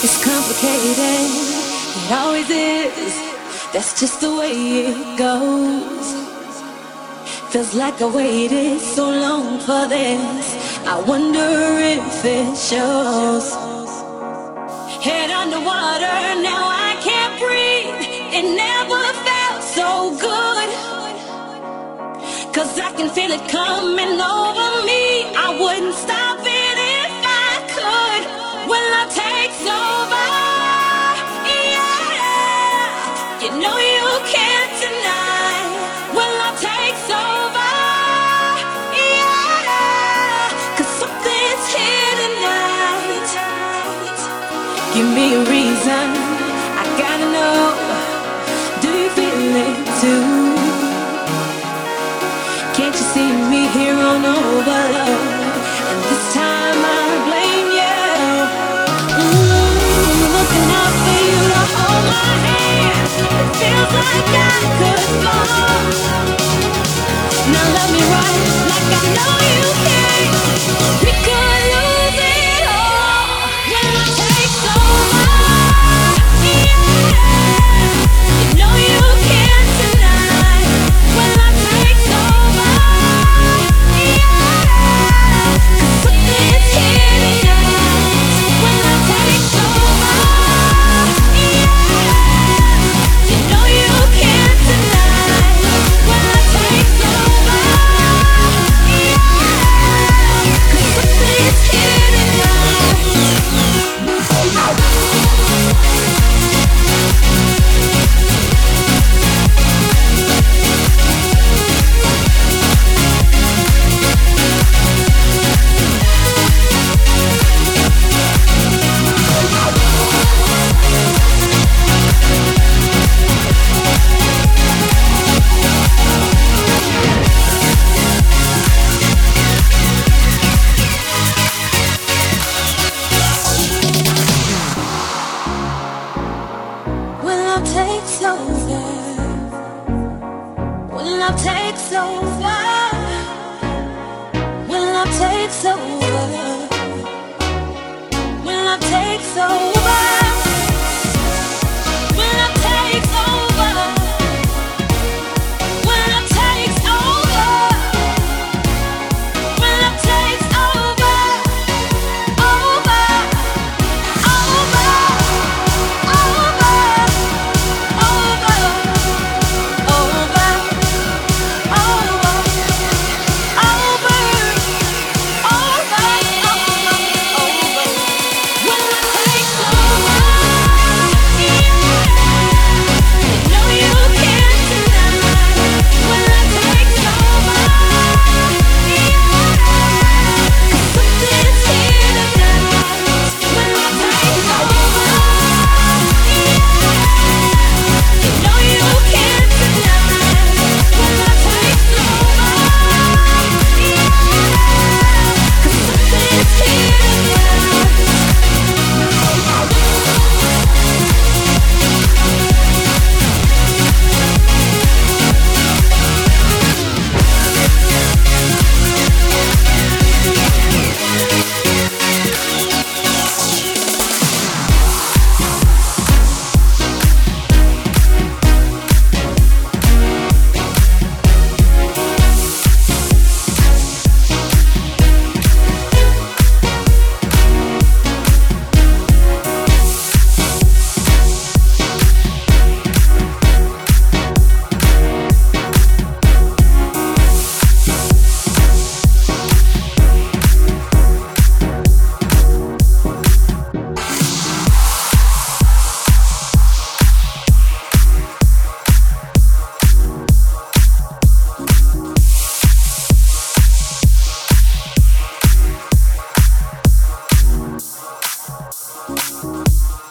It's complicated, it always is. That's just the way it goes. Feels like I waited so long for this. I wonder if it shows. Head underwater, now I can't breathe. It never felt so good. 'Cause I can feel it coming over me. I wouldn't stop it if I could. When love takes over, yeah, you know you can't deny. When love takes over, yeah, 'cause something's here tonight. Give me a reason, I gotta know. Do you feel it too? Can't you see me here on overload? And this time I blame you. Looking out for you to hold my hand. It feels like I could fall. Now love me right, like I know you can. We could lose it all when I take over. Yeah, you know you can't deny when I take over. Thank